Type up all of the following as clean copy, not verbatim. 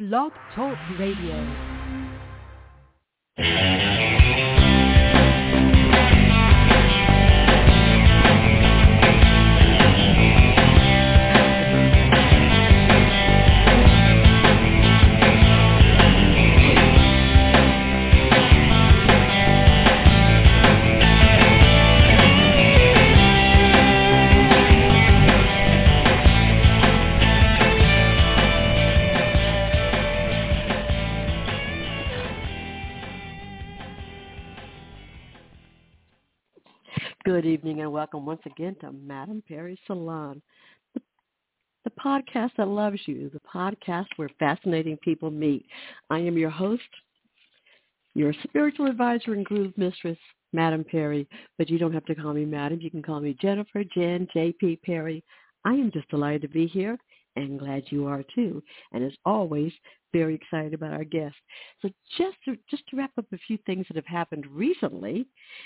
Blog Talk Radio. Good evening and welcome once again to Madam Perry Salon, the podcast that loves you, the podcast where fascinating people meet. I am your host, your spiritual advisor and groove mistress, Madam Perry, but you don't have to call me Madam. You can call me Jennifer, Jen, JP Perry. I am just delighted to be here and glad you are too. And as always, very excited about our guest. So just to wrap up a few things that have happened recently,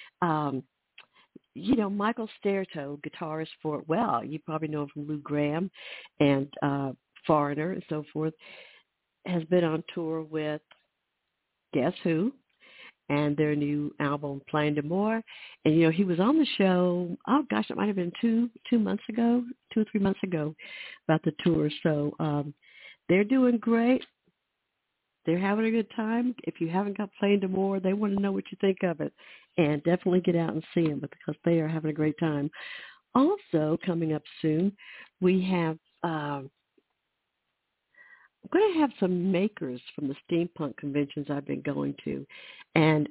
Michael Stairtoe, guitarist for, you probably know him from Lou Gramm and Foreigner and so forth, has been on tour with Guess Who and their new album, Playing to More. And, he was on the show, it might have been 2 months ago, 2 or 3 months ago, about the tour. So they're doing great. They're having a good time. If you haven't got Playing to More, they want to know what you think of it. And definitely get out and see them because they are having a great time. Also, coming up soon, we have, I'm going to have some makers from the steampunk conventions I've been going to. And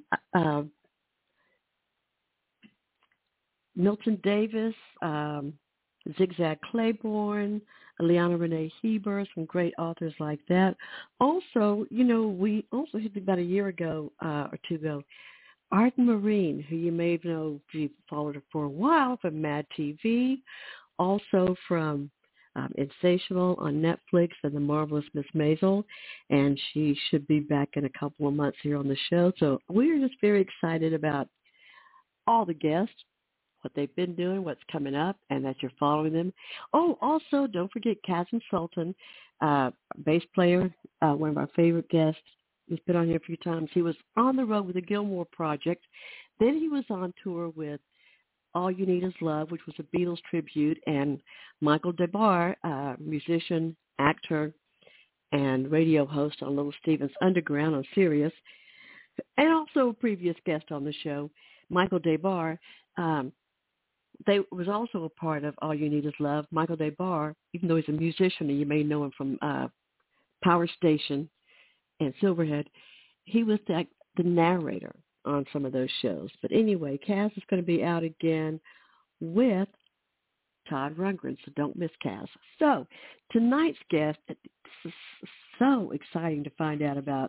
Milton Davis, Zigzag Claiborne, Liana Renee Heber, some great authors like that. Also, we also hit about a year ago or two ago, Arden Marine, who you may know if you've followed her for a while from Mad TV, also from Insatiable on Netflix and The Marvelous Miss Maisel, and she should be back in a couple of months here on the show. So we're just very excited about all the guests, what they've been doing, what's coming up, and that you're following them. Oh, also, don't forget Kazim Sultan, bass player, one of our favorite guests. He's been on here a few times. He was on the road with the Gilmore Project. Then he was on tour with All You Need Is Love, which was a Beatles tribute, and Michael DeBar, musician, actor, and radio host on Little Steven's Underground on Sirius, and also a previous guest on the show, Michael DeBar. They was also a part of All You Need Is Love. Michael DeBar, even though he's a musician, and you may know him from Power Station and Silverhead, he was the narrator on some of those shows. But anyway, Kaz is going to be out again with Todd Rundgren, so don't miss Kaz. So tonight's guest, this is so exciting to find out about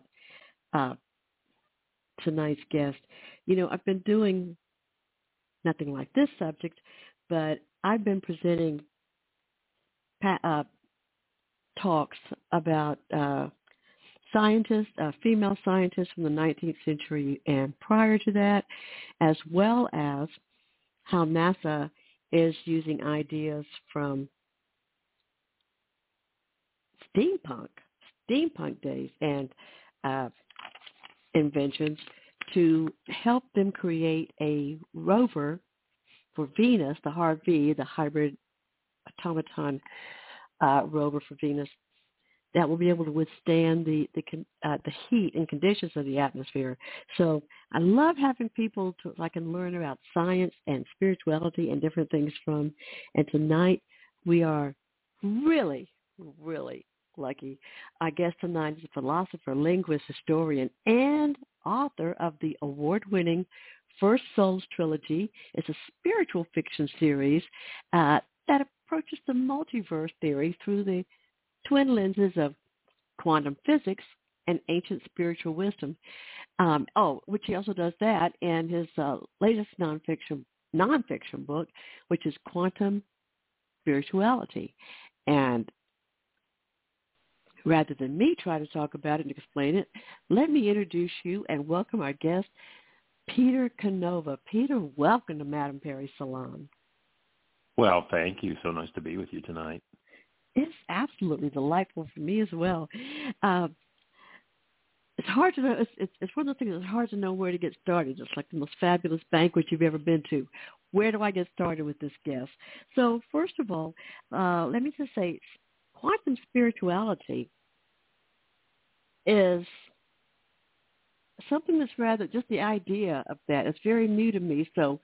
tonight's guest. I've been doing nothing like this subject, but I've been presenting talks about scientists, female scientists from the 19th century and prior to that, as well as how NASA is using ideas from steampunk days and inventions to help them create a rover for Venus, the HARV, the hybrid automaton rover for Venus, that will be able to withstand the heat and conditions of the atmosphere. So I love having people I can learn about science and spirituality and different things from. And tonight we are really, really lucky. Our guest tonight is a philosopher, linguist, historian, and author of the award-winning First Souls trilogy. It's a spiritual fiction series that approaches the multiverse theory through the twin lenses of quantum physics and ancient spiritual wisdom. Which he also does that in his latest nonfiction book, which is Quantum Spirituality. And rather than me try to talk about it and explain it, let me introduce you and welcome our guest, Peter Canova. Peter, welcome to Madam Perry Salon. Well, thank you. So nice to be with you tonight. It's absolutely delightful for me as well. it's hard to know. It's one of the things that's hard to know where to get started. It's like the most fabulous banquet you've ever been to. Where do I get started with this guest? So first of all, let me just say, quantum spirituality is something that's rather just the idea of that. It's very new to me. So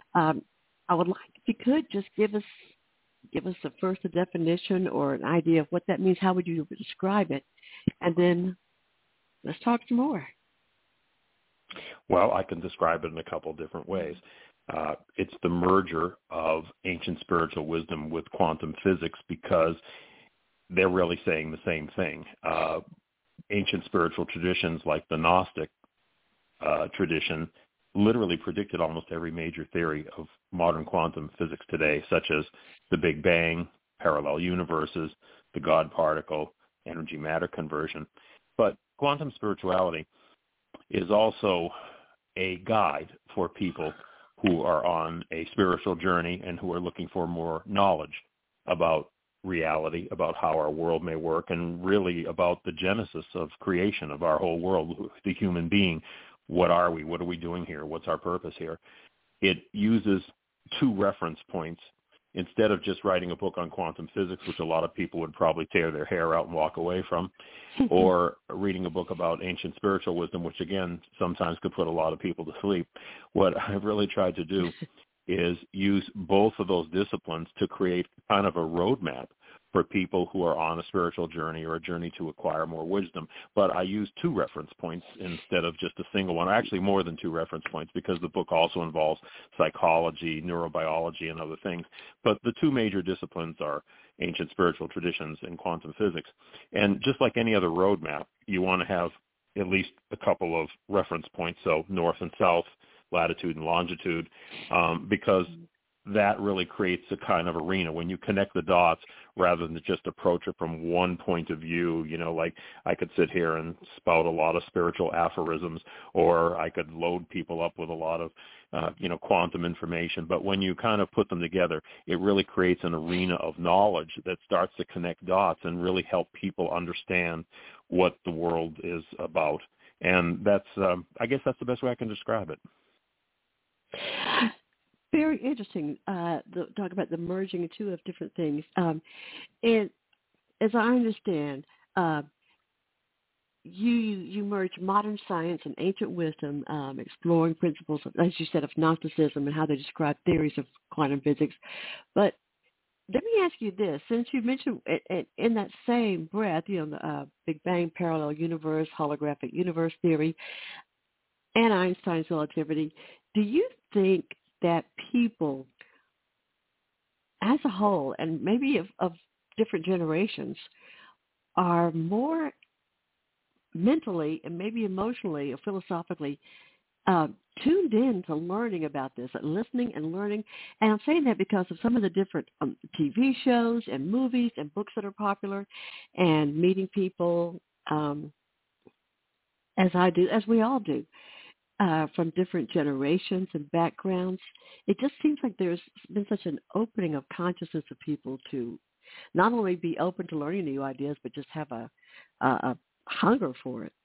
I would like if you could just give us a definition or an idea of what that means. How would you describe it? And then let's talk some more. Well, I can describe it in a couple of different ways. It's the merger of ancient spiritual wisdom with quantum physics because they're really saying the same thing. Ancient spiritual traditions like the Gnostic tradition literally predicted almost every major theory of modern quantum physics today, such as the Big Bang, parallel universes, the God particle, energy-matter conversion. But quantum spirituality is also a guide for people who are on a spiritual journey and who are looking for more knowledge about reality, about how our world may work, and really about the genesis of creation of our whole world, the human being. What are we? What are we doing here? What's our purpose here? It uses two reference points. Instead of just writing a book on quantum physics, which a lot of people would probably tear their hair out and walk away from, or reading a book about ancient spiritual wisdom, which, again, sometimes could put a lot of people to sleep, what I've really tried to do is use both of those disciplines to create kind of a roadmap for people who are on a spiritual journey or a journey to acquire more wisdom. But I use two reference points instead of just a single one, actually more than two reference points, because the book also involves psychology, neurobiology, and other things. But the two major disciplines are ancient spiritual traditions and quantum physics. And just like any other roadmap, you want to have at least a couple of reference points, so north and south, latitude and longitude, because that really creates a kind of arena when you connect the dots rather than just approach it from one point of view. You know, like I could sit here and spout a lot of spiritual aphorisms, or I could load people up with a lot of, quantum information. But when you kind of put them together, it really creates an arena of knowledge that starts to connect dots and really help people understand what the world is about. And that's, I guess that's the best way I can describe it. Very interesting. Talk about the merging two of different things. And as I understand, you merge modern science and ancient wisdom, exploring principles, as you said, of Gnosticism and how they describe theories of quantum physics. But let me ask you this: since you mentioned in that same breath, the Big Bang, parallel universe, holographic universe theory, and Einstein's relativity, do you think that people as a whole, and maybe of different generations, are more mentally and maybe emotionally or philosophically tuned in to learning about this, listening and learning? And I'm saying that because of some of the different TV shows and movies and books that are popular, and meeting people as I do, as we all do, from different generations and backgrounds. It just seems like there's been such an opening of consciousness of people to not only be open to learning new ideas, but just have a hunger for it.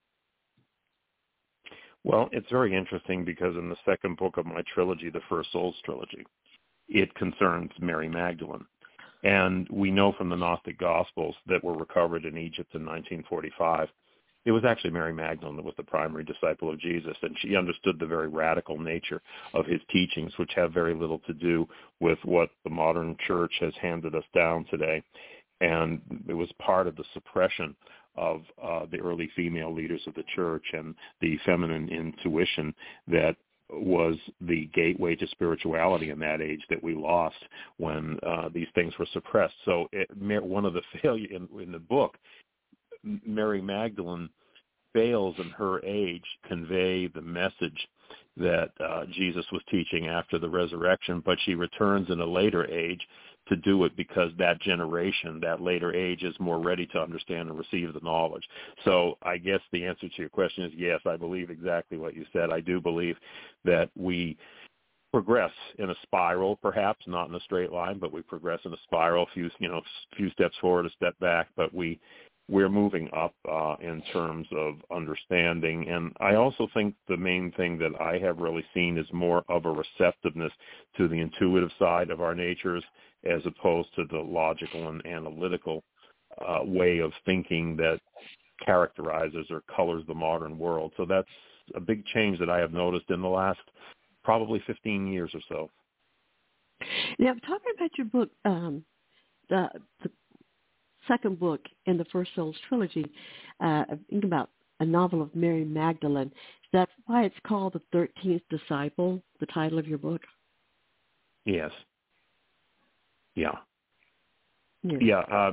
Well, it's very interesting because in the second book of my trilogy, the First Souls trilogy, it concerns Mary Magdalene. And we know from the Gnostic Gospels that were recovered in Egypt in 1945, it was actually Mary Magdalene that was the primary disciple of Jesus, and she understood the very radical nature of his teachings, which have very little to do with what the modern church has handed us down today. And it was part of the suppression of the early female leaders of the church and the feminine intuition that was the gateway to spirituality in that age that we lost when these things were suppressed. So one of the failures in the book, Mary Magdalene fails in her age convey the message that Jesus was teaching after the resurrection, but she returns in a later age to do it because that generation, that later age, is more ready to understand and receive the knowledge. So I guess the answer to your question is yes, I believe exactly what you said. I do believe that we progress in a spiral, perhaps not in a straight line, but we progress in a spiral, few steps forward, a step back, but we we're moving up in terms of understanding. And I also think the main thing that I have really seen is more of a receptiveness to the intuitive side of our natures as opposed to the logical and analytical way of thinking that characterizes or colors the modern world. So that's a big change that I have noticed in the last probably 15 years or so. Now, talking about your book, the second book in the First Souls trilogy, think about a novel of Mary Magdalene. Is that why it's called The 13th Disciple, the title of your book? Yes. Yeah. Yes. Yeah.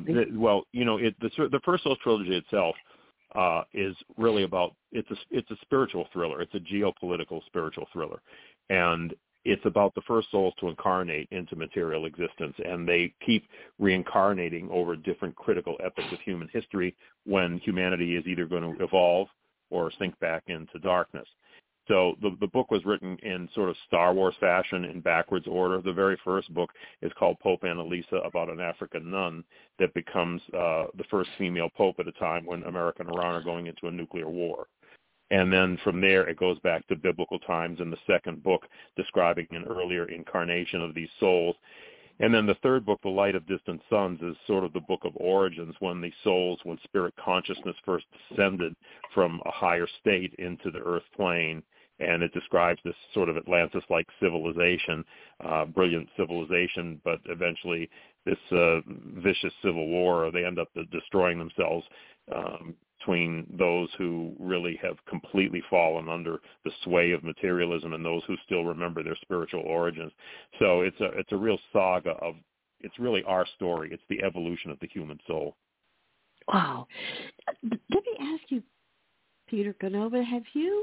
The First Souls trilogy itself is really about, it's a spiritual thriller. It's a geopolitical spiritual thriller. And it's about the first souls to incarnate into material existence, and they keep reincarnating over different critical epochs of human history when humanity is either going to evolve or sink back into darkness. So the book was written in sort of Star Wars fashion in backwards order. The very first book is called Pope Annalisa, about an African nun that becomes the first female pope at a time when America and Iran are going into a nuclear war. And then from there, it goes back to biblical times in the second book, describing an earlier incarnation of these souls. And then the third book, The Light of Distant Suns, is sort of the book of origins, when the souls, when spirit consciousness first descended from a higher state into the earth plane. And it describes this sort of Atlantis-like civilization, brilliant civilization, but eventually this vicious civil war, they end up destroying themselves between those who really have completely fallen under the sway of materialism and those who still remember their spiritual origins. So it's a real saga of, it's really our story. It's the evolution of the human soul. Wow. Let me ask you, Peter Canova, have you,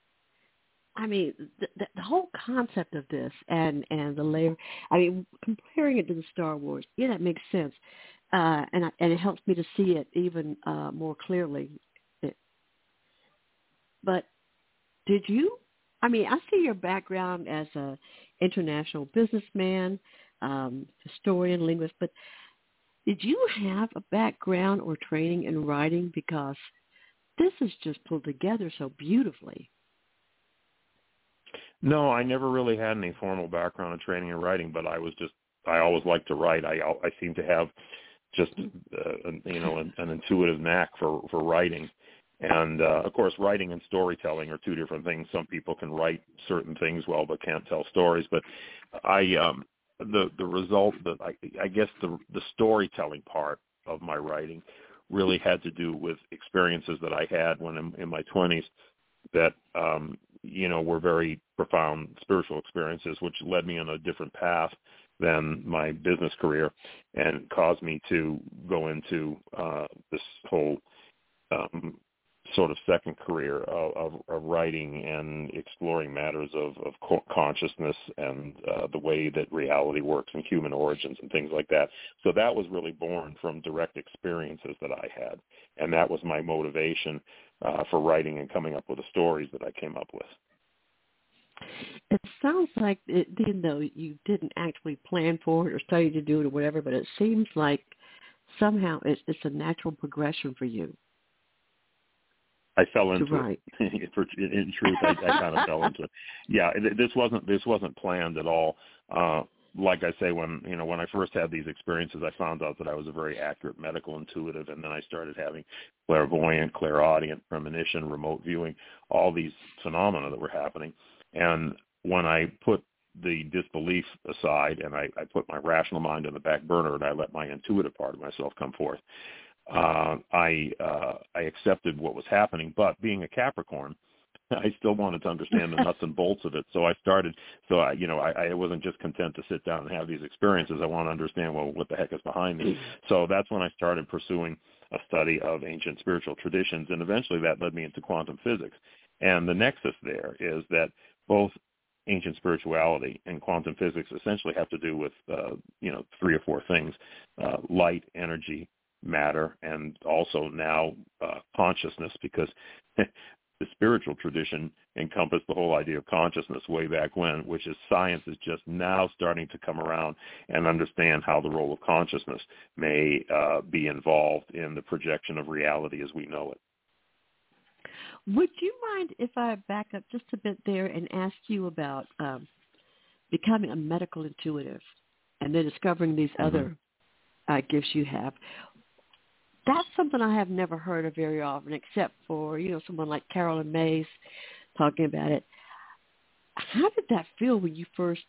I mean, the whole concept of this and the layer, I mean, comparing it to the Star Wars, yeah, that makes sense. And it helps me to see it even more clearly. But did you? I mean, I see your background as a international businessman, historian, linguist. But did you have a background or training in writing? Because this is just pulled together so beautifully. No, I never really had any formal background in training in writing, but I always liked to write. I seem to have just an intuitive knack for writing. And of course, writing and storytelling are two different things. Some people can write certain things well but can't tell stories. But the result that I guess the storytelling part of my writing really had to do with experiences that I had when in my 20s that were very profound spiritual experiences, which led me on a different path than my business career and caused me to go into this whole sort of second career of writing and exploring matters of consciousness and the way that reality works and human origins and things like that. So that was really born from direct experiences that I had, and that was my motivation for writing and coming up with the stories that I came up with. It sounds like, even though you didn't actually plan for it or study to do it or whatever, but it seems like somehow it's a natural progression for you. I fell into it. In truth, I kind of fell into it. Yeah, this wasn't planned at all. Like I say, when I first had these experiences, I found out that I was a very accurate medical intuitive, and then I started having clairvoyant, clairaudient, premonition, remote viewing, all these phenomena that were happening. And when I put the disbelief aside and I put my rational mind on the back burner and I let my intuitive part of myself come forth, I accepted what was happening. But being a Capricorn, I still wanted to understand the nuts and bolts of it. So I started. So I wasn't just content to sit down and have these experiences. I want to understand, well, what the heck is behind me. So that's when I started pursuing a study of ancient spiritual traditions, and eventually that led me into quantum physics. And the nexus there is that both ancient spirituality and quantum physics essentially have to do with three or four things: light, energy, matter, and also now consciousness, because the spiritual tradition encompassed the whole idea of consciousness way back when, which is science is just now starting to come around and understand how the role of consciousness may be involved in the projection of reality as we know it. Would you mind if I back up just a bit there and ask you about becoming a medical intuitive and then discovering these other gifts you have? That's something I have never heard of very often, except for, someone like Carolyn Mays talking about it. How did that feel when you first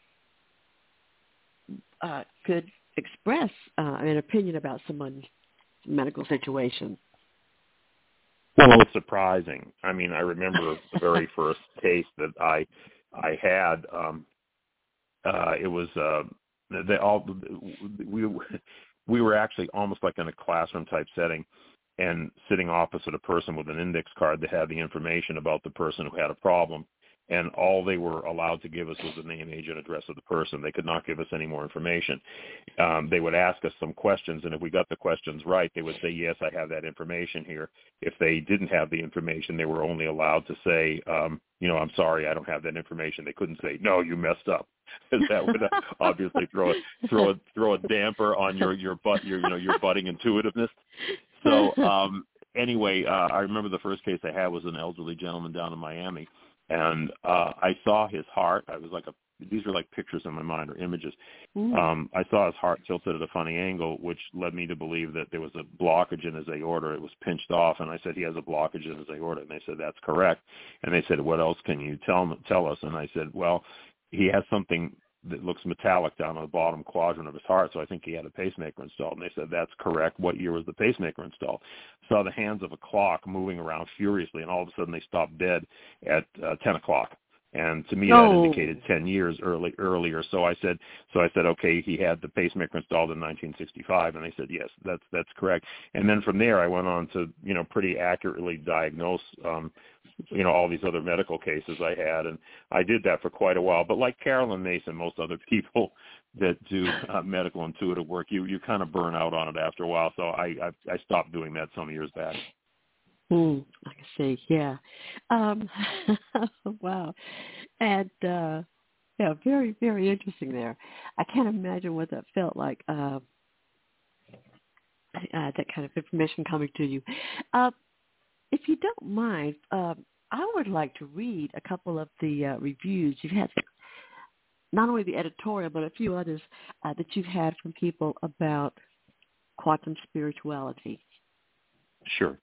could express an opinion about someone's medical situation? Well, it was surprising. I mean, I remember the very first case that I had. It was we were actually almost like in a classroom type setting and sitting opposite a person with an index card that had the information about the person who had a problem. And all they were allowed to give us was the name, age, and address of the person. They could not give us any more information. They would ask us some questions, and if we got the questions right, they would say, yes, I have that information here. If they didn't have the information, they were only allowed to say, I'm sorry, I don't have that information. They couldn't say, no, you messed up, because that would obviously throw a damper on your budding intuitiveness. So anyway, I remember the first case I had was an elderly gentleman down in Miami. And I saw his heart. These are like pictures in my mind or images. I saw his heart tilted at a funny angle, which led me to believe that there was a blockage in his aorta. It was pinched off, and I said, he has a blockage in his aorta. And they said, that's correct. And they said, what else can you tell us? And I said, well, he has something that looks metallic down on the bottom quadrant of his heart, so I think he had a pacemaker installed. And they said, that's correct. What year was the pacemaker installed? Saw the hands of a clock moving around furiously, and all of a sudden they stopped dead at 10 o'clock. And to me, that indicated 10 years earlier. So I said, okay, he had the pacemaker installed in 1965, and they said, yes, that's correct. And then from there, I went on to, pretty accurately diagnose, all these other medical cases I had, and I did that for quite a while. But like Carolyn Mason, most other people that do medical intuitive work, you kind of burn out on it after a while. So I stopped doing that some years back. I can see, yeah. Wow. And, very, very interesting there. I can't imagine what that felt like, that kind of information coming to you. If you don't mind, I would like to read a couple of the reviews. You've had not only the editorial, but a few others that you've had from people about quantum spirituality. Sure.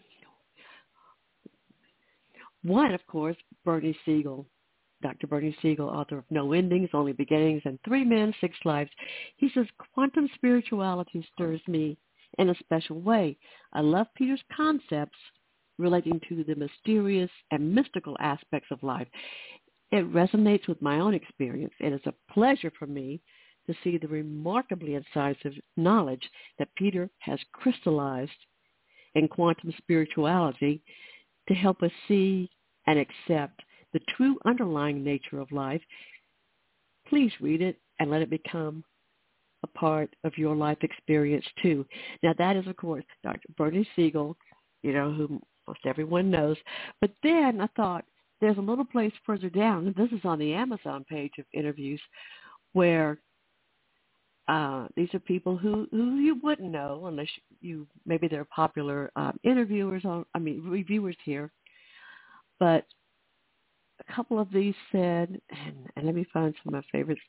One, of course, Bernie Siegel, Dr. Bernie Siegel, author of No Endings, Only Beginnings, and 3 Men, 6 Lives. He says, quantum spirituality stirs me in a special way. I love Peter's concepts relating to the mysterious and mystical aspects of life. It resonates with my own experience. It is a pleasure for me to see the remarkably incisive knowledge that Peter has crystallized in quantum spirituality to help us see and accept the true underlying nature of life. Please read it and let it become a part of your life experience too. Now that is, of course, Dr. Bernie Siegel, who most everyone knows. But then I thought there's a little place further down, and this is on the Amazon page of interviews, where these are people who you wouldn't know unless maybe they're popular reviewers here. But a couple of these said, and let me find some of my favorites.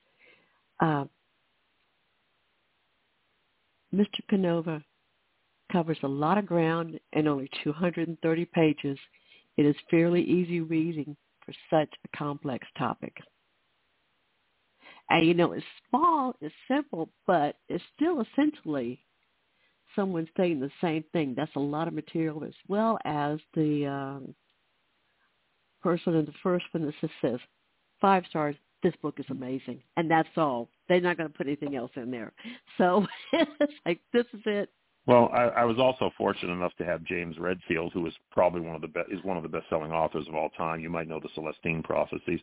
Mr. Canova covers a lot of ground in only 230 pages. It is fairly easy reading for such a complex topic. And, it's small, it's simple, but it's still essentially someone saying the same thing. That's a lot of material, as well as the person in the first one that says 5 stars, this book is amazing. And that's all. They're not going to put anything else in there. So it's like, this is it. Well, I was also fortunate enough to have James Redfield, who is probably one of the best-selling authors of all time. You might know the Celestine Prophecies.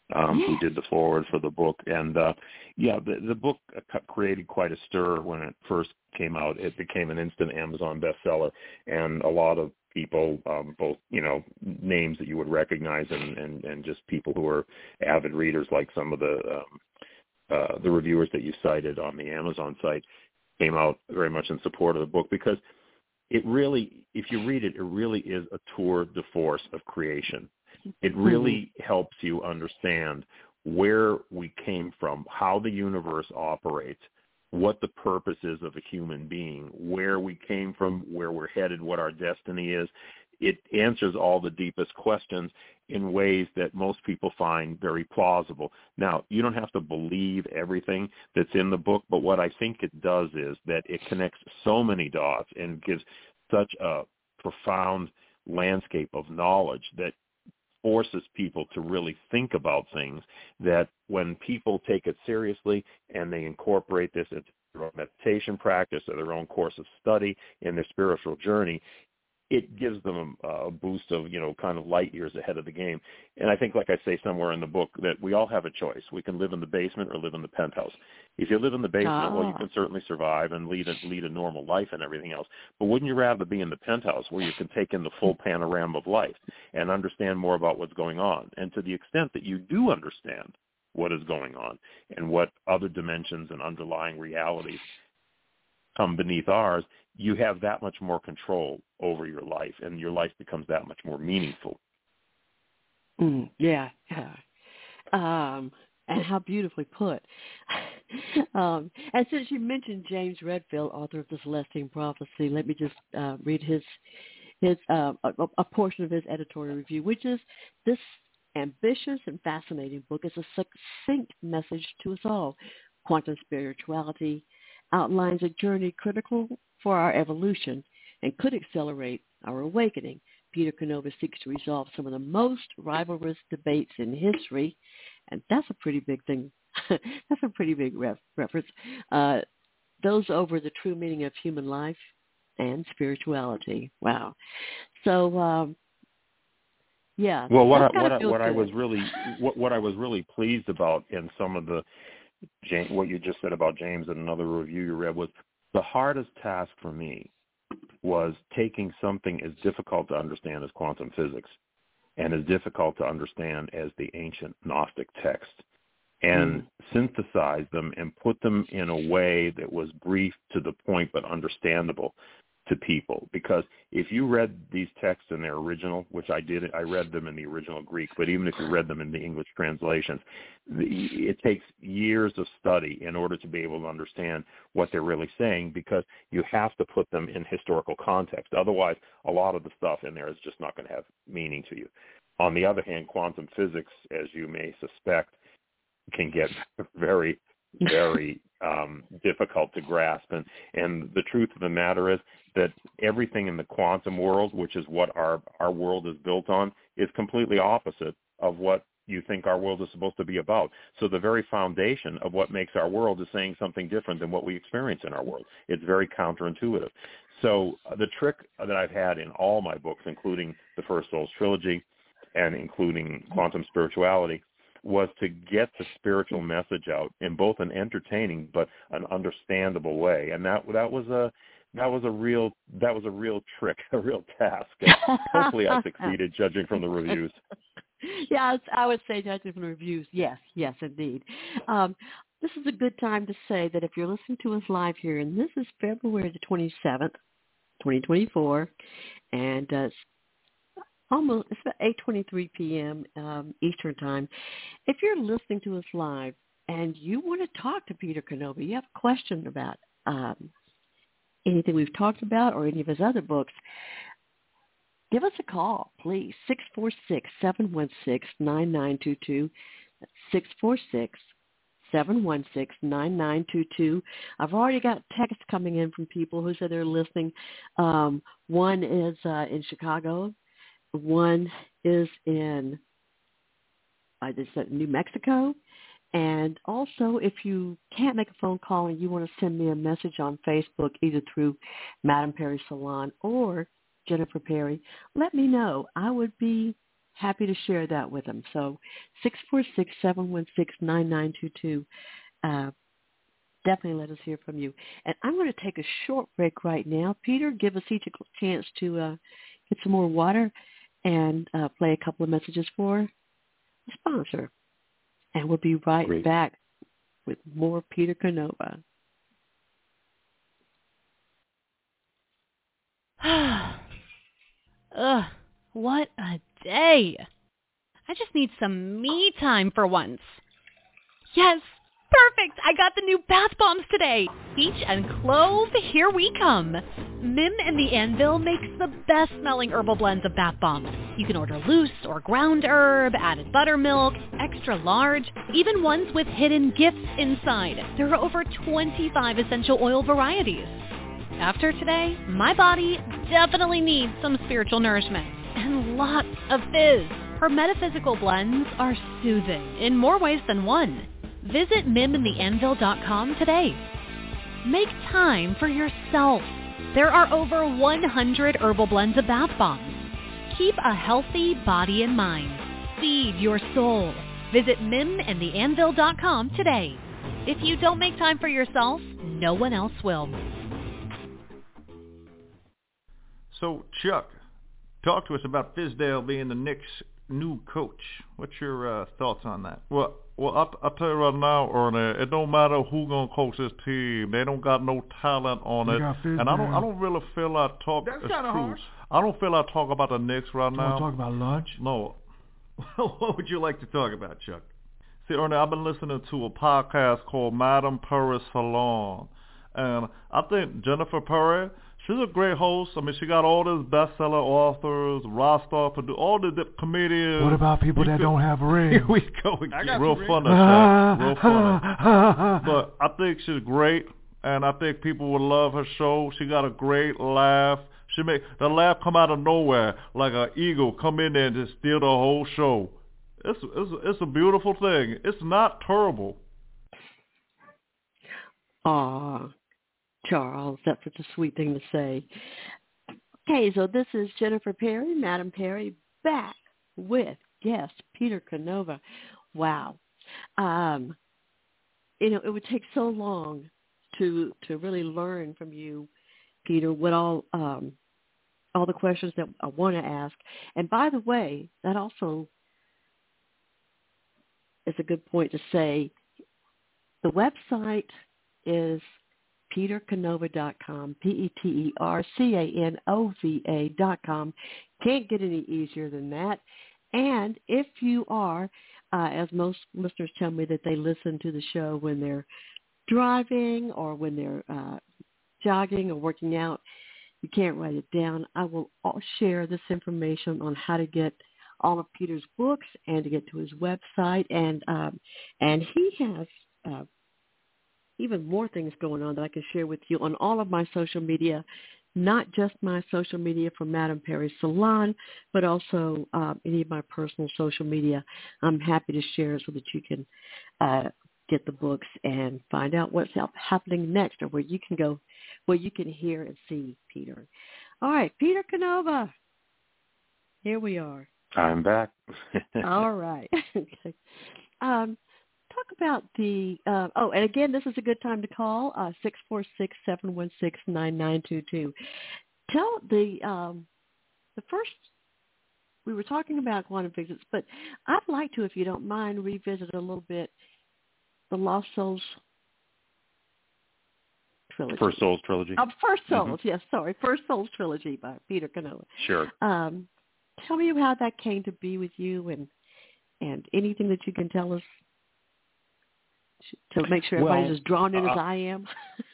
who did the foreword for the book. And, the book created quite a stir when it first came out. It became an instant Amazon bestseller, and a lot of people, both, names that you would recognize and just people who are avid readers, like some of the reviewers that you cited on the Amazon site, came out very much in support of the book, because it really, if you read it, it really is a tour de force of creation. It really helps you understand where we came from, how the universe operates, what the purpose is of a human being, where we came from, where we're headed, what our destiny is. It answers all the deepest questions in ways that most people find very plausible. Now, you don't have to believe everything that's in the book, but what I think it does is that it connects so many dots and gives such a profound landscape of knowledge that forces people to really think about things, that when people take it seriously and they incorporate this into their own meditation practice or their own course of study in their spiritual journey, it gives them a boost of, kind of light years ahead of the game. And I think, like I say somewhere in the book, that we all have a choice. We can live in the basement or live in the penthouse. If you live in the basement, well, you can certainly survive and lead a normal life and everything else. But wouldn't you rather be in the penthouse, where you can take in the full panorama of life and understand more about what's going on? And to the extent that you do understand what is going on and what other dimensions and underlying realities come beneath ours, you have that much more control over your life, and your life becomes that much more meaningful. Yeah. And how beautifully put. And since you mentioned James Redfield, author of The Celestine Prophecy, let me just read a portion of his editorial review, which is: this ambitious and fascinating book is a succinct message to us all. Quantum spirituality outlines a journey critical for our evolution and could accelerate our awakening. Peter Canova seeks to resolve some of the most rivalrous debates in history, and that's a pretty big thing. That's a pretty big reference. Those over the true meaning of human life and spirituality. Wow. So, yeah. Well, what I was really pleased about in some of what you just said about James and another review you read was, the hardest task for me was taking something as difficult to understand as quantum physics and as difficult to understand as the ancient Gnostic text, and synthesize them and put them in a way that was brief, to the point, but understandable to people. Because if you read these texts in their original, which I did, I read them in the original Greek, but even if you read them in the English translations, it takes years of study in order to be able to understand what they're really saying, because you have to put them in historical context. Otherwise, a lot of the stuff in there is just not going to have meaning to you. On the other hand, quantum physics, as you may suspect, can get very, very difficult to grasp. And the truth of the matter is that everything in the quantum world, which is what our world is built on, is completely opposite of what you think our world is supposed to be about. So the very foundation of what makes our world is saying something different than what we experience in our world. It's very counterintuitive. So the trick that I've had in all my books, including the First Souls trilogy and including Quantum Spirituality, was to get the spiritual message out in both an entertaining but an understandable way. And that was a real trick, a real task. And hopefully I succeeded, judging from the reviews. Yes, I would say judging from the reviews. Yes, indeed. This is a good time to say that if you're listening to us live here, and this is February the 27th, 2024, and it's about 8:23 p.m. Eastern Time. If you're listening to us live and you want to talk to Peter Canova, you have a question about anything we've talked about or any of his other books, give us a call, please. 646-716-9922. That's 646-716-9922. I've already got texts coming in from people who said they're listening. One is in Chicago. One is in New Mexico. And also, if you can't make a phone call and you want to send me a message on Facebook, either through Madame Perry Salon or Jennifer Perry, let me know. I would be happy to share that with them. So 646-716-9922. Definitely let us hear from you. And I'm going to take a short break right now. Peter, give us each a chance to get some more water and play a couple of messages for the sponsor. And we'll be right back with more Peter Canova. Ugh, what a day. I just need some me time for once. Yes, perfect. I got the new bath bombs today. Peach and clove, here we come. Mim and the Anvil makes the best smelling herbal blends of bath bombs. You can order loose or ground herb, added buttermilk, extra large, even ones with hidden gifts inside. There are over 25 essential oil varieties. After today, my body definitely needs some spiritual nourishment and lots of fizz. Her metaphysical blends are soothing in more ways than one. Visit mimandtheanvil.com today. Make time for yourself. There are over 100 herbal blends of bath bombs. Keep a healthy body and mind. Feed your soul. Visit mimandtheanvil.com today. If you don't make time for yourself, no one else will. So, Chuck, talk to us about Fizdale being the Knicks' new coach. What's your thoughts on that? Well, I'll tell you right now, Ernie, it don't matter who gonna coach this team. They don't got no talent on it, and I don't really feel like talk. That's kind of harsh. I don't feel like talk about the Knicks right now. You want to talk about lunch? No. What would you like to talk about, Chuck? See, Ernie, I've been listening to a podcast called Madame Perry's Salon, and I think Jennifer Perry, she's a great host. I mean, she got all these bestseller authors, Rostov, all the comedians. What about people that don't have rings? Here we go again. Real funny. Real funny. But I think she's great, and I think people would love her show. She got a great laugh. She make the laugh come out of nowhere, like an eagle come in there and just steal the whole show. It's a beautiful thing. It's not terrible. Aw, Charles, that's such a sweet thing to say. Okay, so this is Jennifer Perry, Madam Perry, back with guest Peter Canova. Wow. It would take so long to really learn from you, Peter, what all the questions that I want to ask. And by the way, that also is a good point to say. The website is petercanova.com, petercanova.com. Can't get any easier than that. And if you are, as most listeners tell me that they listen to the show when they're driving or when they're jogging or working out, you can't write it down. I will share this information on how to get all of Peter's books and to get to his website. And he has even more things going on that I can share with you on all of my social media, not just my social media for Madame Perry's Salon, but also any of my personal social media. I'm happy to share so that you can get the books and find out what's happening next, or where you can go, where you can hear and see Peter. All right, Peter Canova, here we are. I'm back. All right. Okay. Talk about the, and again, this is a good time to call, 646-716-9922. Tell the first, we were talking about quantum physics, but I'd like to, if you don't mind, revisit a little bit the Lost Souls trilogy. First Souls trilogy. First Souls, yes, sorry. First Souls trilogy by Peter Canova. Sure. Tell me how that came to be with you, and anything that you can tell us to make sure everybody's as drawn in as I am.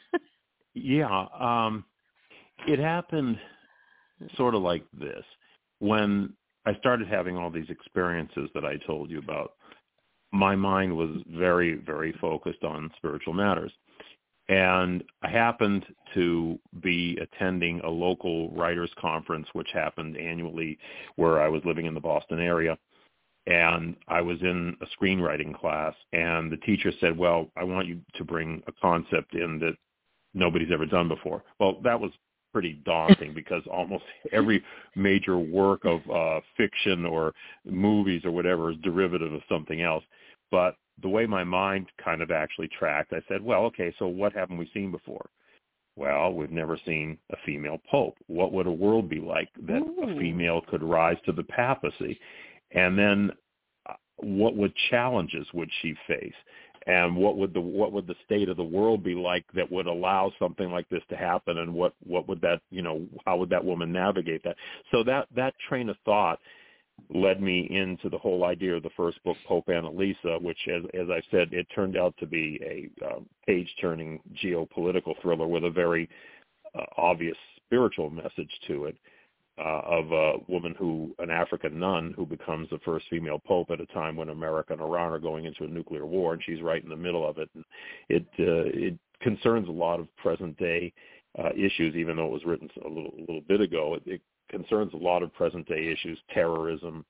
Yeah. It happened sort of like this. When I started having all these experiences that I told you about, my mind was very, very focused on spiritual matters. And I happened to be attending a local writers' conference, which happened annually where I was living in the Boston area. And I was in a screenwriting class, and the teacher said, well, I want you to bring a concept in that nobody's ever done before. Well, that was pretty daunting because almost every major work of fiction or movies or whatever is derivative of something else. But the way my mind kind of actually tracked, I said, well, okay, so what haven't we seen before? Well, we've never seen a female pope. What would a world be like that a female could rise to the papacy? And then what challenges would she face? And what would the state of the world be like that would allow something like this to happen? And what would that, how would that woman navigate that? So that train of thought led me into the whole idea of the first book, Pope Annalisa, which, as I said, it turned out to be a page-turning geopolitical thriller with a very obvious spiritual message to it, of a woman an African nun who becomes the first female pope at a time when America and Iran are going into a nuclear war, and she's right in the middle of it. And it concerns a lot of present-day issues, even though it was written a little bit ago. It concerns a lot of present-day issues: terrorism,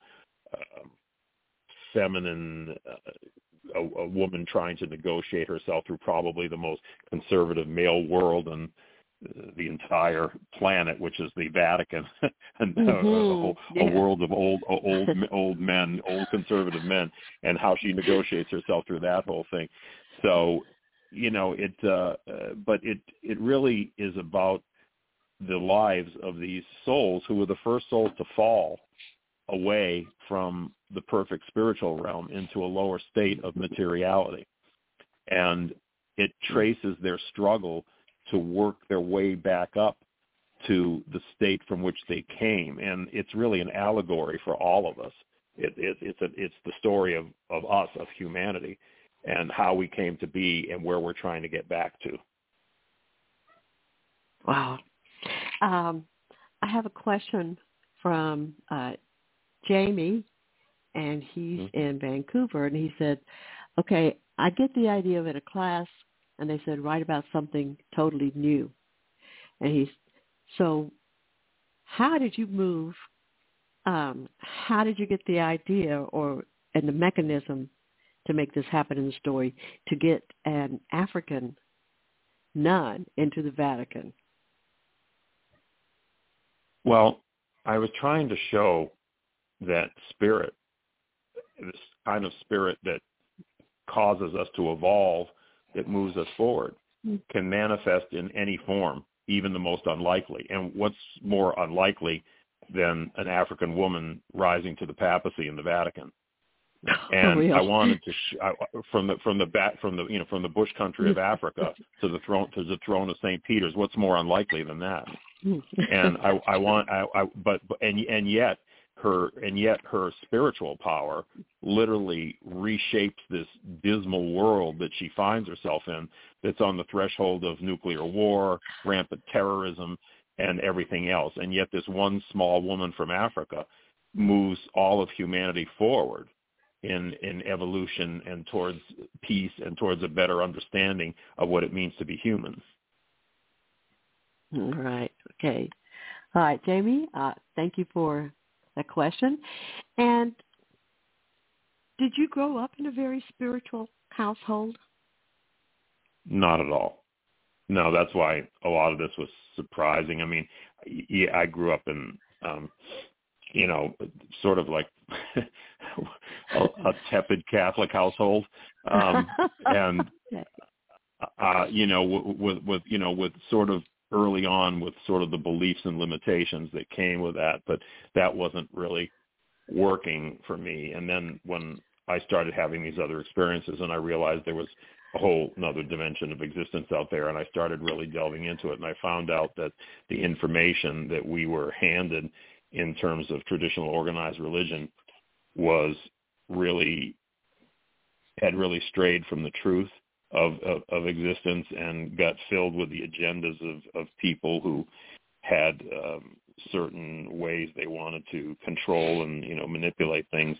feminine, a woman trying to negotiate herself through probably the most conservative male world and the entire planet, which is the Vatican, and a world of old men, old conservative men, and how she negotiates herself through that whole thing. So, but it really is about the lives of these souls who were the first souls to fall away from the perfect spiritual realm into a lower state of materiality. And it traces their struggle to work their way back up to the state from which they came. And it's really an allegory for all of us. It's the story of us, of humanity, and how we came to be and where we're trying to get back to. Wow. I have a question from Jamie, and he's in Vancouver, and he said, okay, I get the idea of it, a class, and they said write about something totally new. And so how did you move, how did you get the idea and the mechanism to make this happen in the story, to get an African nun into the Vatican? Well, I was trying to show that spirit, this kind of spirit that causes us to evolve, that moves us forward, can manifest in any form, even the most unlikely. And what's more unlikely than an African woman rising to the papacy in the Vatican? And I wanted to from the bush country of Africa to the throne of St. Peter's. What's more unlikely than that? And yet her spiritual power literally reshapes this dismal world that she finds herself in, that's on the threshold of nuclear war, rampant terrorism, and everything else. And yet this one small woman from Africa moves all of humanity forward in evolution and towards peace and towards a better understanding of what it means to be human. All right. Okay. All right, Jamie, thank you for that question. And did you grow up in a very spiritual household? Not at all. No, that's why a lot of this was surprising. I mean, I grew up in, sort of like a tepid Catholic household, and with sort of early on with sort of the beliefs and limitations that came with that, but that wasn't really working for me. And then when I started having these other experiences and I realized there was a whole another dimension of existence out there, and I started really delving into it, and I found out that the information that we were handed in terms of traditional organized religion had really strayed from the truth of existence and got filled with the agendas of people who had certain ways they wanted to control and manipulate things.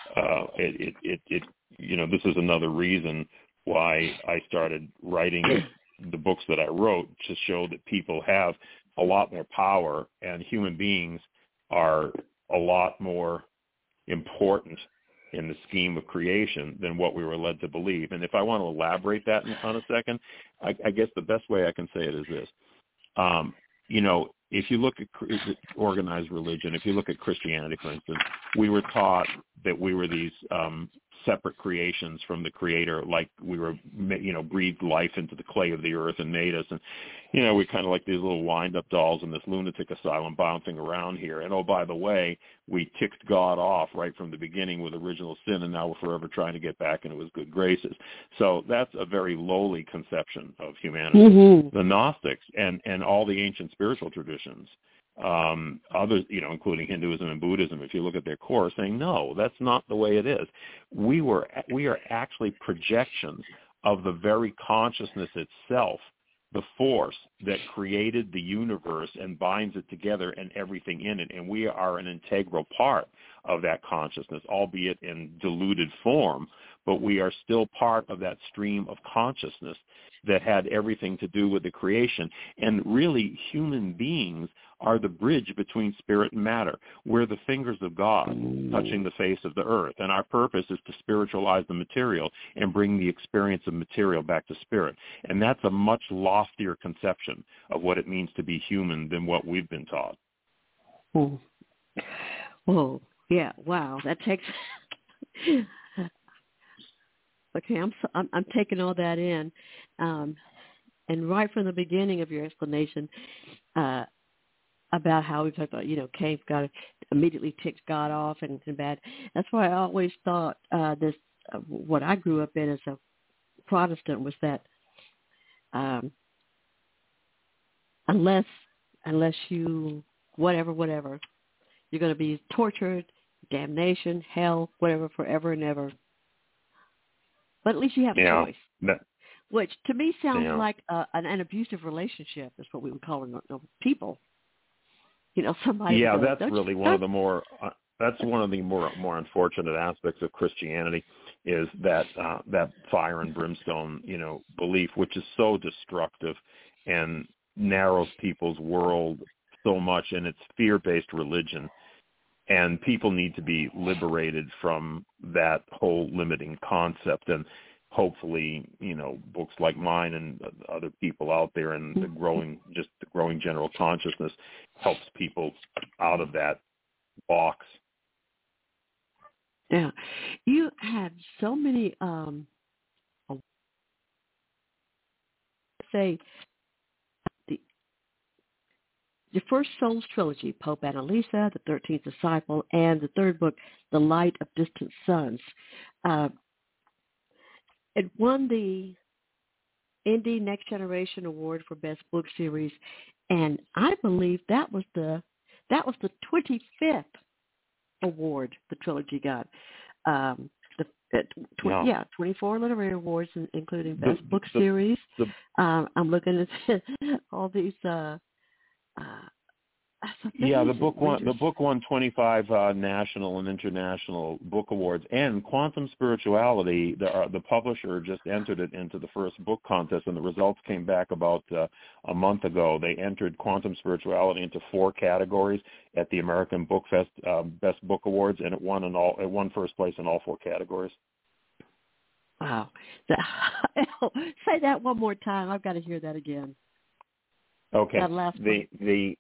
This is another reason why I started writing the books that I wrote, to show that people have a lot more power and human beings are a lot more important in the scheme of creation than what we were led to believe. And if I want to elaborate that on a second, I guess the best way I can say it is this. if you look at organized religion, if you look at Christianity, for instance, we were taught that we were these separate creations from the Creator, like we were, breathed life into the clay of the earth and made us. And, we're kind of like these little wind-up dolls in this lunatic asylum bouncing around here. And, oh, by the way, we ticked God off right from the beginning with original sin, and now we're forever trying to get back into his good graces. So that's a very lowly conception of humanity. Mm-hmm. The Gnostics and all the ancient spiritual traditions, others, including Hinduism and Buddhism, if you look at their core, saying, no, that's not the way it is. We are actually projections of the very consciousness itself, the force that created the universe and binds it together and everything in it. And we are an integral part of that consciousness, albeit in diluted form, but we are still part of that stream of consciousness that had everything to do with the creation. And really, human beings are the bridge between spirit and matter. We're the fingers of God touching the face of the earth. And our purpose is to spiritualize the material and bring the experience of material back to spirit. And that's a much loftier conception of what it means to be human than what we've been taught. Well, yeah, wow. That takes... Okay, I'm taking all that in, and right from the beginning of your explanation about how we talked about, Cain got immediately ticked God off and bad. That's why I always thought this. What I grew up in as a Protestant was that unless you whatever, you're going to be tortured, damnation, hell, whatever, forever and ever. But at least you have a choice, which to me sounds like an abusive relationship is what we would call people. Somebody. Yeah, that's really one of the more. That's one of the more unfortunate aspects of Christianity is that fire and brimstone, belief, which is so destructive and narrows people's world so much, and it's fear-based religion. And people need to be liberated from that whole limiting concept. And hopefully, books like mine and other people out there and the growing general consciousness helps people out of that box. Yeah. You had so many, the first Souls trilogy, Pope Annalisa, the 13th Disciple, and the third book, The Light of Distant Suns. It won the Indie Next Generation Award for Best Book Series, and I believe that was the 25th award the trilogy got. 24 literary awards, including Best Book Series. I'm looking at all these. The book won 25 national and international book awards, and Quantum Spirituality, the publisher just entered it into the first book contest, and the results came back about a month ago. They entered Quantum Spirituality into 4 categories at the American Book Fest Best Book Awards, and it won first place in all 4 categories. Wow! Say that one more time. I've got to hear that again. Okay. The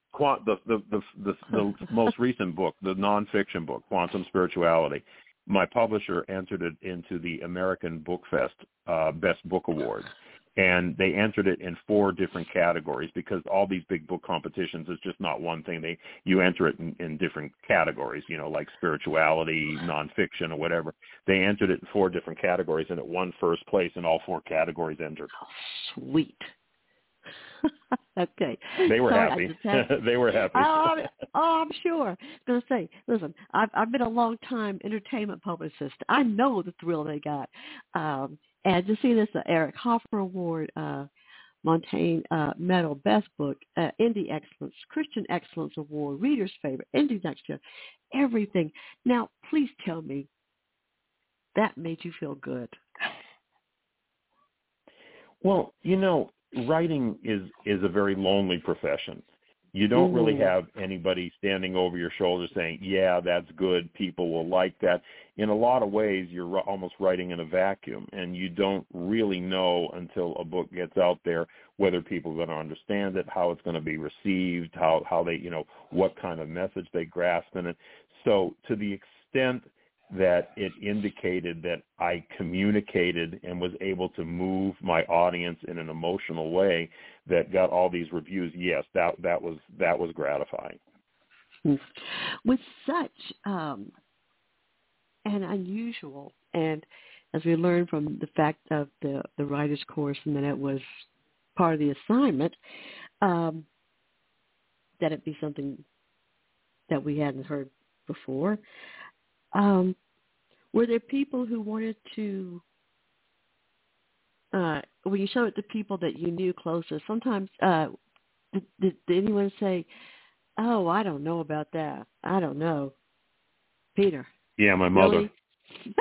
most recent book, the nonfiction book, Quantum Spirituality, my publisher entered it into the American Book Fest Best Book Awards. And they entered it in 4 different categories because all these big book competitions is just not one thing. You enter it in different categories, like spirituality, nonfiction, or whatever. They entered it in 4 different categories, and it won first place in all 4 categories entered. Sweet. Okay. They were happy. They were happy. I'm sure. I was going to say, listen, I've been a long time entertainment publicist. I know the thrill they got. And to see this, the Eric Hoffer Award, Montaigne Medal, Best Book, Indie Excellence, Christian Excellence Award, Reader's Favorite, Indie Next Gen, everything. Now, please tell me that made you feel good. Well, writing is a very lonely profession. You don't really have anybody standing over your shoulder saying, yeah, that's good, people will like that. In a lot of ways, you're almost writing in a vacuum, and you don't really know until a book gets out there whether people are going to understand it, how it's going to be received, how they, what kind of message they grasp in it. So to the extent that it indicated that I communicated and was able to move my audience in an emotional way that got all these reviews, yes, that was gratifying. With such an unusual, and as we learned from the fact of the writer's course, and then it was part of the assignment, that it be something that we hadn't heard before. Were there people who wanted to, when you showed it to people that you knew closer, sometimes did anyone say, oh, I don't know about that. I don't know. Peter? Yeah, my mother. Really?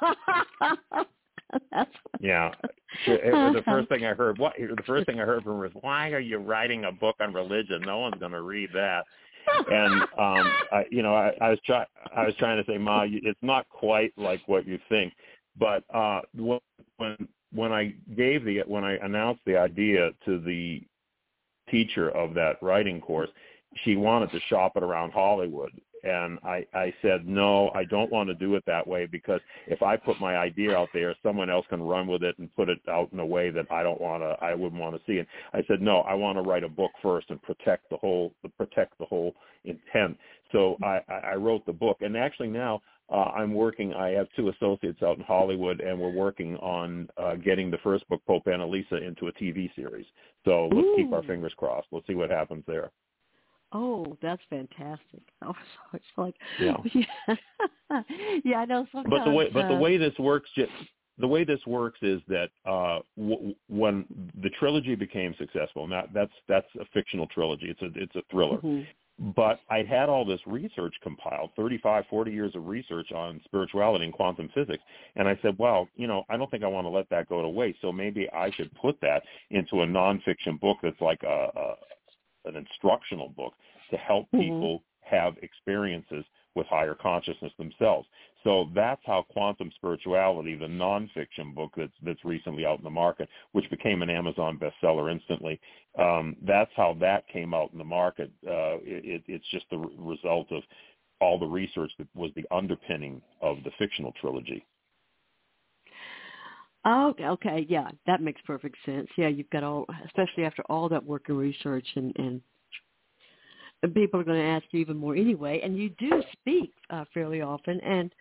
Yeah. The first thing I heard from her was, why are you writing a book on religion? No one's going to read that. And I was trying to say, Ma, it's not quite like what you think. But when I announced the idea to the teacher of that writing course, she wanted to shop it around Hollywood. And I said, no, I don't want to do it that way, because if I put my idea out there, someone else can run with it and put it out in a way that I wouldn't want to see it. I said, no, I want to write a book first and protect the whole intent. So I wrote the book, and actually now I have 2 associates out in Hollywood, and we're working on getting the first book, Pope Annalisa, into a TV series. So let's keep our fingers crossed. Let's see what happens there. Oh, that's fantastic! Oh, it's like, yeah, yeah, I know sometimes. But the way this works is that when the trilogy became successful, now that's a fictional trilogy. It's a thriller. Mm-hmm. But I had all this research compiled, 35, 40 years of research on spirituality and quantum physics, and I said, well, I don't think I want to let that go to waste. So maybe I should put that into a nonfiction book that's like an instructional book to help people have experiences with higher consciousness themselves. So that's how Quantum Spirituality, the nonfiction book that's recently out in the market, which became an Amazon bestseller instantly, that's how that came out in the market. It's just the result of all the research that was the underpinning of the fictional trilogy. Oh, okay, yeah, that makes perfect sense. Yeah, you've got especially after all that work and research, and people are going to ask you even more anyway. And you do speak fairly often. And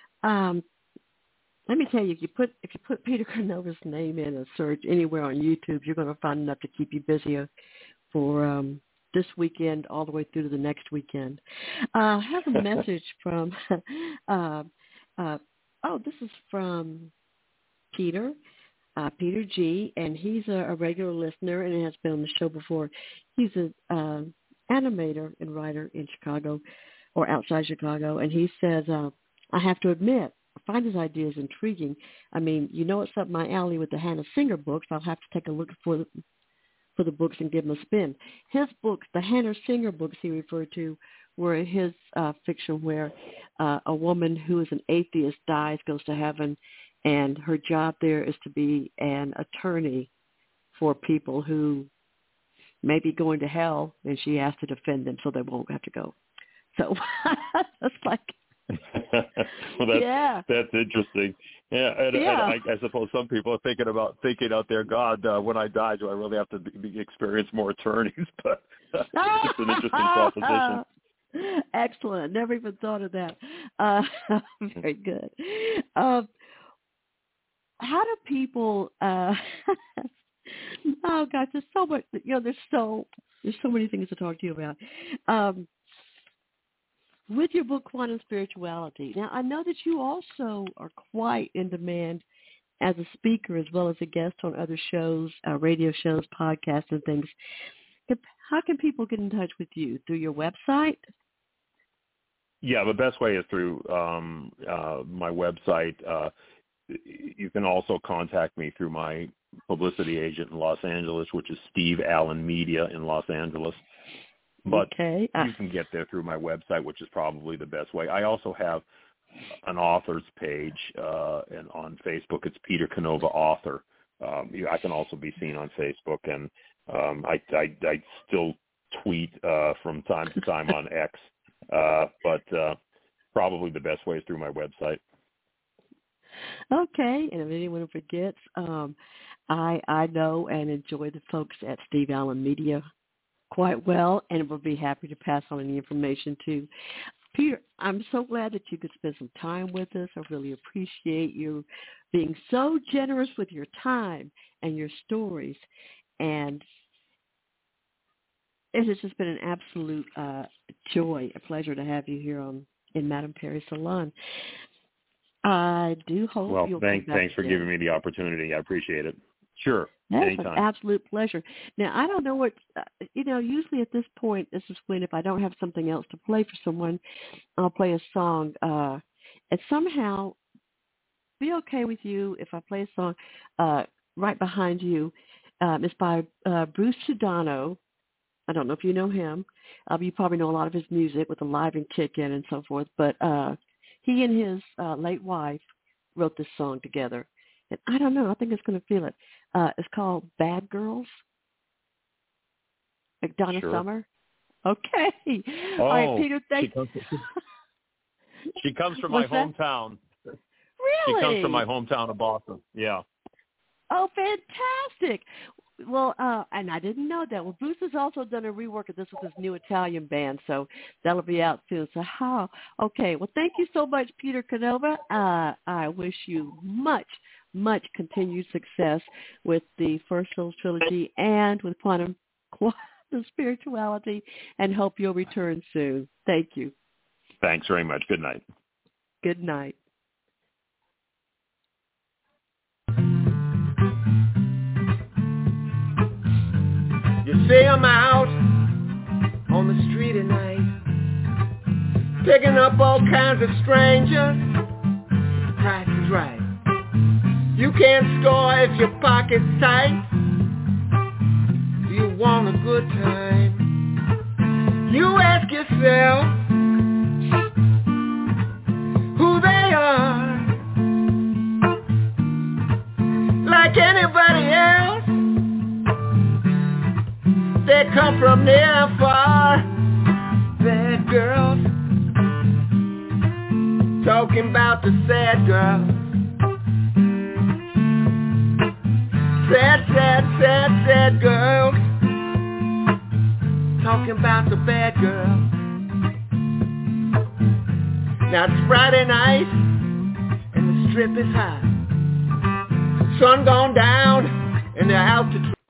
let me tell you, if you put Peter Carnova's name in a search anywhere on YouTube, you're going to find enough to keep you busy for this weekend all the way through to the next weekend. I have a message from. This is from Peter G, and he's a regular listener and has been on the show before. He's an animator and writer in Chicago or outside Chicago, and he says, I have to admit, I find his ideas intriguing. I mean, it's up my alley with the Hannah Singer books. I'll have to take a look for the books and give them a spin. His books, the Hannah Singer books he referred to, were his fiction where a woman who is an atheist dies, goes to heaven, and her job there is to be an attorney for people who may be going to hell, and she has to defend them so they won't have to go. So that's like, well, that's interesting. Yeah, and I suppose some people are thinking out there, God, when I die, do I really have to experience more attorneys? But it's just an interesting proposition. Excellent. Never even thought of that. Very good. How do people? Oh gosh, there's so much. There's so many things to talk to you about. With your book, Quantum Spirituality. Now, I know that you also are quite in demand as a speaker as well as a guest on other shows, radio shows, podcasts, and things. How can people get in touch with you? Through your website? Yeah, the best way is through my website. You can also contact me through my publicity agent in Los Angeles, which is Steve Allen Media in Los Angeles. But okay. You can get there through my website, which is probably the best way. I also have an author's page, and on Facebook, it's Peter Canova Author. I can also be seen on Facebook, and I still tweet from time to time on X, but probably the best way is through my website. Okay, and if anyone forgets, I know and enjoy the folks at Steve Allen Media quite well, and will be happy to pass on any information to Peter. I'm so glad that you could spend some time with us. I really appreciate you being so generous with your time and your stories, and it has just been an absolute joy, a pleasure to have you here in Madame Perry Salon. I do hope you'll come back thanks for again. giving me the opportunity. I appreciate it. Sure. That's Anytime. an absolute pleasure. Now, I don't know what, usually at this point, this is when if I don't have something else to play for someone, I'll play a song. And somehow, be okay with you if I play a song right behind you. It's by Bruce Chidano. I don't know if you know him. You probably know a lot of his music with the Live and Kick In and so forth. But he and his late wife wrote this song together. And I don't know. I think it's going to feel it. It's called Bad Girls. Like Donna Summer. Okay. Oh, all right, Peter, thank you. She comes from my hometown. Really? She comes from my hometown of Boston. Yeah. Oh, fantastic. Well, and I didn't know that. Well, Bruce has also done a rework of this with his new Italian band, so that'll be out soon. So how? Okay. Well, thank you so much, Peter Canova. I wish you much continued success with the First Souls trilogy and with Quantum Spirituality, and hope you'll return soon. Thank you. Thanks very much. Good night. Good night. You see I'm out on the street at night, picking up all kinds of strangers. The price is right. You can't score if your pocket's tight. Do you want a good time? You ask yourself who they are. Like anybody else, they come from near and far. Bad girls, talking about the sad girls. Sad girls, talking about the bad girls. Now it's Friday night and the strip is high. Sun gone down and they're out to